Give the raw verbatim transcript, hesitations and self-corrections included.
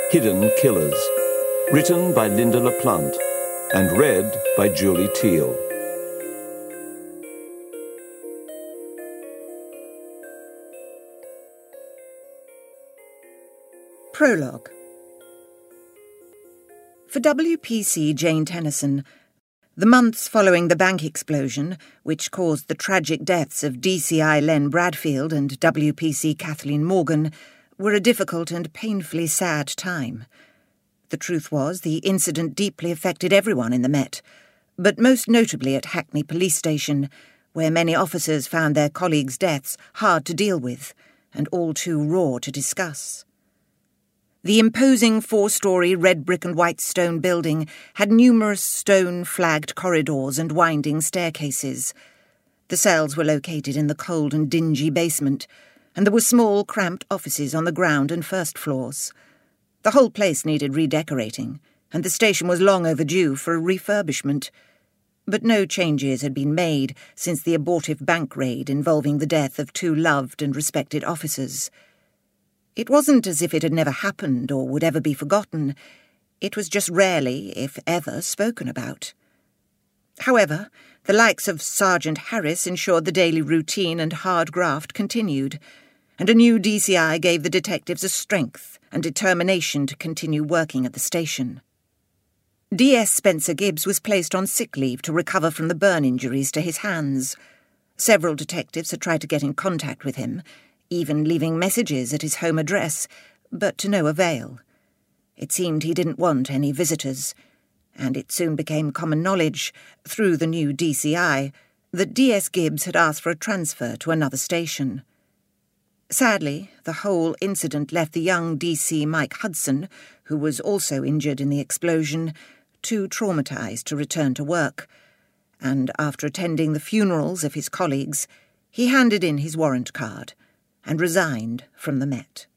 Hidden Killers, written by Linda LaPlante and read by Julie Teal. Prologue. For W P C Jane Tennyson, the months following the bank explosion, which caused the tragic deaths of D C I Len Bradfield and W P C Kathleen Morgan, were a difficult and painfully sad time. The truth was, the incident deeply affected everyone in the Met, but most notably at Hackney Police Station, where many officers found their colleagues' deaths hard to deal with and all too raw to discuss. The imposing four-storey red brick and white stone building had numerous stone-flagged corridors and winding staircases. The cells were located in the cold and dingy basement, and there were small, cramped offices on the ground and first floors. The whole place needed redecorating, and the station was long overdue for a refurbishment. But no changes had been made since the abortive bank raid involving the death of two loved and respected officers. It wasn't as if it had never happened or would ever be forgotten. It was just rarely, if ever, spoken about. However, the likes of Sergeant Harris ensured the daily routine and hard graft continued, and a new D C I gave the detectives a strength and determination to continue working at the station. D S Spencer Gibbs was placed on sick leave to recover from the burn injuries to his hands. Several detectives had tried to get in contact with him, even leaving messages at his home address, but to no avail. It seemed he didn't want any visitors, and it soon became common knowledge, through the new D C I, that D S Gibbs had asked for a transfer to another station. Sadly, the whole incident left the young D C Mike Hudson, who was also injured in the explosion, too traumatised to return to work, and after attending the funerals of his colleagues, he handed in his warrant card and resigned from the Met.